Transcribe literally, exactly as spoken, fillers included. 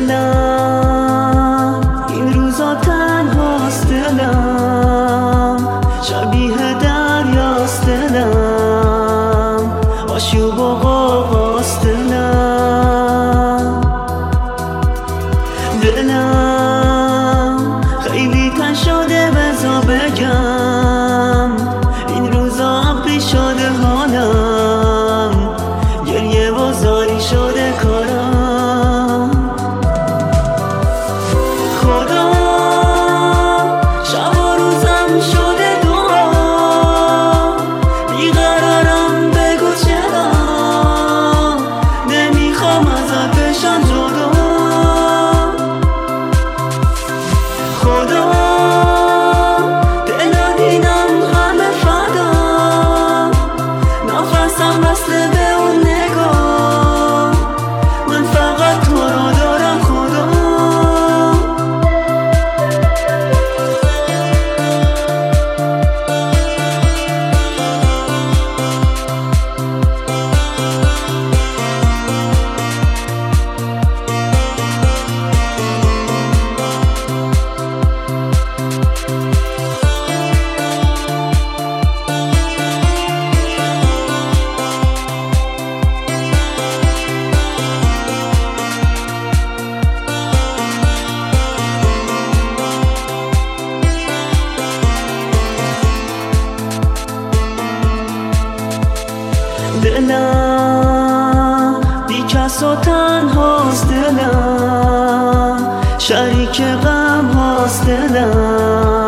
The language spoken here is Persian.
دلم این روزا تنهاست، دلم شبیه دریاست، دلم آشوب و غوغاست، دلم دلم خیلی تن شده بزا بگم این روزا ابری شده حالم، گریه و زاری شده کارم. خدا شب و روزم شده دعا، بیقرارم بگو چرا نمیخوام ازت بشم جدا. خدا دل و دینم همه فدا، نفسم بسته به اون نگاه، من فقط تو رو دارم خدا. دلم بی کس و تنهاست، دلم شریک غم هاست، دلم